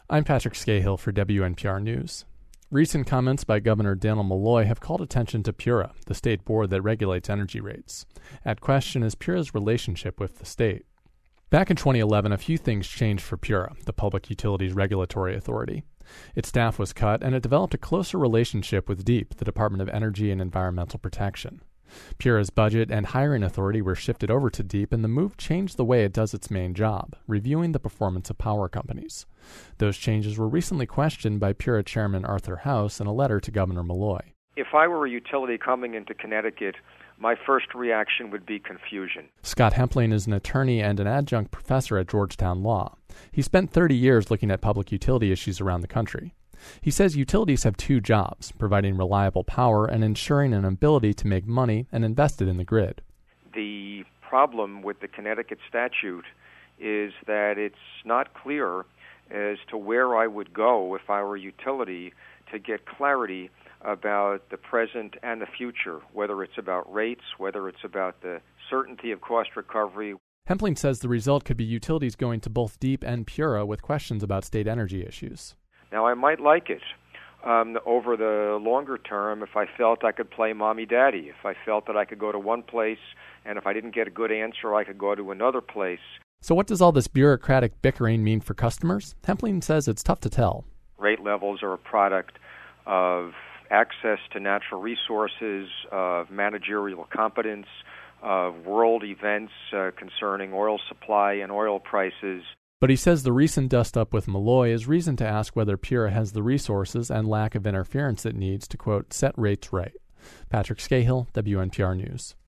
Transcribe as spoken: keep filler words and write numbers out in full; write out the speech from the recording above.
I'm Patrick Scahill for W N P R News. Recent comments by Governor Dannel Malloy have called attention to PURA, the state board that regulates energy rates. At question is PURA's relationship with the state. Back in twenty eleven, a few things changed for PURA, the Public Utilities Regulatory Authority. Its staff was cut, and it developed a closer relationship with DEEP, the Department of Energy and Environmental Protection. PURA's budget and hiring authority were shifted over to DEEP, and the move changed the way it does its main job, reviewing the performance of power companies. Those changes were recently questioned by PURA Chairman Arthur House in a letter to Governor Malloy. If I were a utility coming into Connecticut, my first reaction would be confusion. Scott Hempling is an attorney and an adjunct professor at Georgetown Law. He spent thirty years looking at public utility issues around the country. He says utilities have two jobs, providing reliable power and ensuring an ability to make money and invest it in the grid. The problem with the Connecticut statute is that it's not clear as to where I would go if I were a utility to get clarity about the present and the future, whether it's about rates, whether it's about the certainty of cost recovery. Hempling says the result could be utilities going to both DEEP and PURA with questions about state energy issues. Now, I might like it um, over the longer term if I felt I could play mommy-daddy, if I felt that I could go to one place, and if I didn't get a good answer, I could go to another place. So what does all this bureaucratic bickering mean for customers? Hempling says it's tough to tell. Rate levels are a product of access to natural resources, of managerial competence, of world events uh, concerning oil supply and oil prices. But he says the recent dust-up with Malloy is reason to ask whether PURA has the resources and lack of interference it needs to, quote, set rates right. Patrick Scahill, W N P R News.